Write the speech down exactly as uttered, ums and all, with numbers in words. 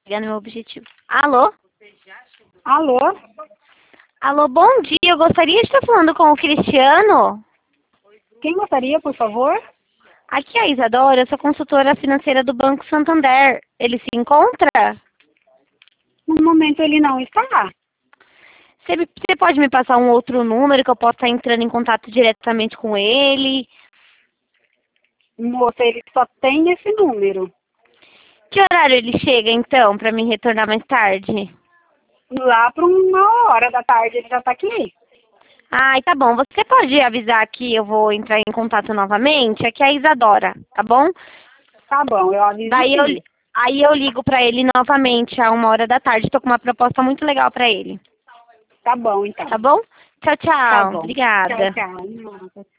chegar no meu objetivo. Alô? Alô? Alô, bom dia. Eu gostaria de estar falando com o Cristiano. Quem gostaria, por favor? Aqui é a Isadora, eu sou consultora financeira do Banco Santander. Ele se encontra? No momento ele não está. Você, me- você pode me passar um outro número que eu possa estar entrando em contato diretamente com ele? Moça, ele só tem esse número. Que horário ele chega, então, para me retornar mais tarde? Lá para uma hora da tarde ele já está aqui. Ai, tá bom. Você pode avisar que eu vou entrar em contato novamente? Aqui é a Isadora, tá bom? Tá bom, eu aviso Daí eu, sim. aí eu ligo pra ele novamente a uma hora da tarde. Tô com uma proposta muito legal pra ele. Tá bom, então. Tá bom? Tchau, Tá tchau. bom. Tchau, Obrigada. tchau.